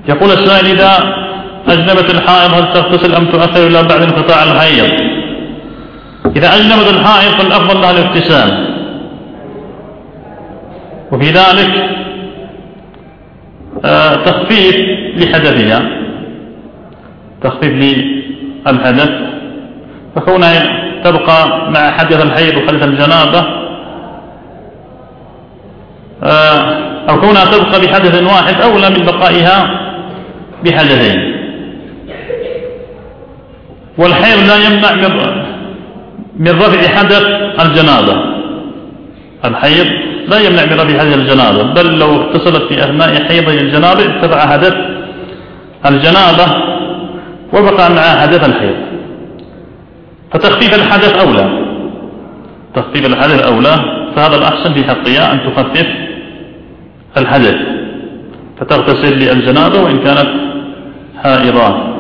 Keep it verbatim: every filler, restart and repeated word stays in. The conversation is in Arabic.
يقول السائل: إذا أجنبت الحائض هل تغتسل أم تؤخر إلى بعد انقطاع الحيض؟ إذا أجنبت الحائض فالأفضل لها الاغتسال، وفي ذلك آه تخفيف لحدثها، تخفيف للحدث، فكونها تبقى مع حدث الحيض وحدث الجنابة آه أو كونها تبقى بحدث واحد أولى من بقائها بحدثين. والحيض لا يمنع من رفع حدث الجنابة، الحيض لا يمنع من رفع حدث الجنابة، بل لو اغتسلت في أثناء حيض الجنابة ارتفع حدث الجنابة وبقى معها حدث الحيض، فتخفيف الحدث أولى، تخفيف الحدث أولى، فهذا الأحسن في حقها أن تخفف الحدث فتغتسل للجنابة وإن كانت حائضة.